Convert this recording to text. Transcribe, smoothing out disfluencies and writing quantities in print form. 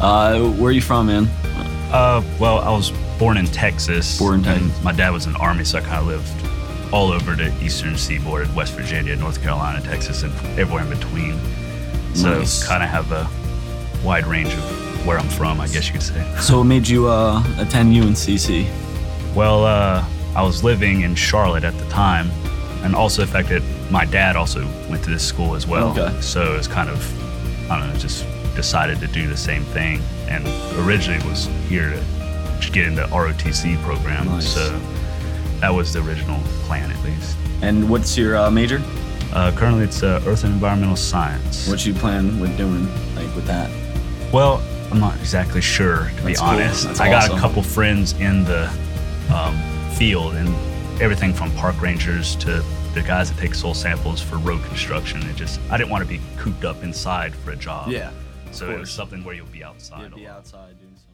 Where are you from, man? Well, I was born in Texas. And my dad was in the Army, so I kind of lived all over the eastern seaboard, West Virginia, North Carolina, Texas, and everywhere in between. So kind of have a wide range of where I'm from, I guess you could say. So what made you attend UNCC? Well, I was living in Charlotte at the time, and also the fact that my dad also went to this school as well. Okay. So it was kind of, I don't know, just decided to do the same thing, and originally was here to get into ROTC program. Nice. So that was the original plan, at least. And what's your major? Currently it's Earth and Environmental Science. What you plan with doing, like with that? Well, I'm not exactly sure, to be honest. That's I got awesome. a couple friends in the field, and everything from park rangers to the guys that take soil samples for road construction. I didn't want to be cooped up inside for a job. Yeah. So it was something where you'll be outside. You'll be outside doing something.